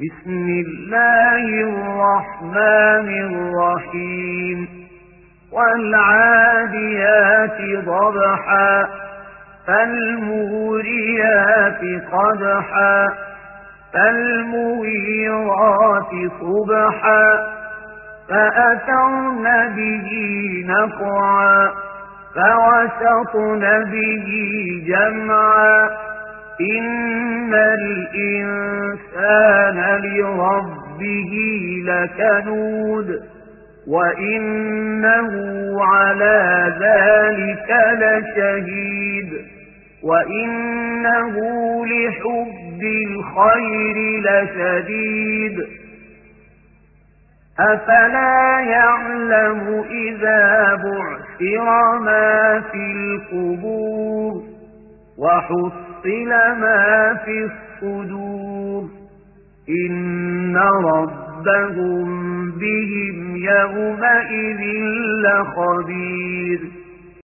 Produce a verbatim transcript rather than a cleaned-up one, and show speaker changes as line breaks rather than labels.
بسم الله الرحمن الرحيم والعاديات ضبحا فالموريات قدحا فالمغيرات صبحا فأثرن به نقعا فوسطن به جمعا إن الإنسان لربه لكنود وإنه على ذلك لشهيد وإنه لحب الخير لشديد أفلا يعلم إذا بعثر ما في القبور وحصل ما في الصدور إن ربهم بهم يومئذ لخبير